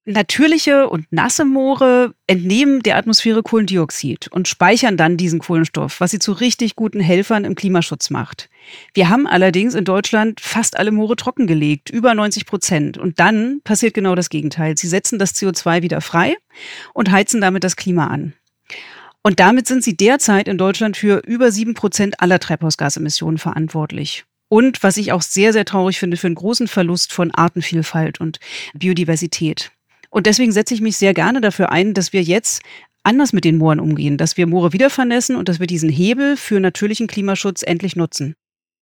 Natürliche und nasse Moore entnehmen der Atmosphäre Kohlendioxid und speichern dann diesen Kohlenstoff, was sie zu richtig guten Helfern im Klimaschutz macht. Wir haben allerdings in Deutschland fast alle Moore trockengelegt, über 90%. Und dann passiert genau das Gegenteil. Sie setzen das CO2 wieder frei und heizen damit das Klima an. Und damit sind sie derzeit in Deutschland für über 7% aller Treibhausgasemissionen verantwortlich. Und was ich auch sehr, sehr traurig finde, für einen großen Verlust von Artenvielfalt und Biodiversität. Und deswegen setze ich mich sehr gerne dafür ein, dass wir jetzt anders mit den Mooren umgehen, dass wir Moore wieder vernässen und dass wir diesen Hebel für natürlichen Klimaschutz endlich nutzen.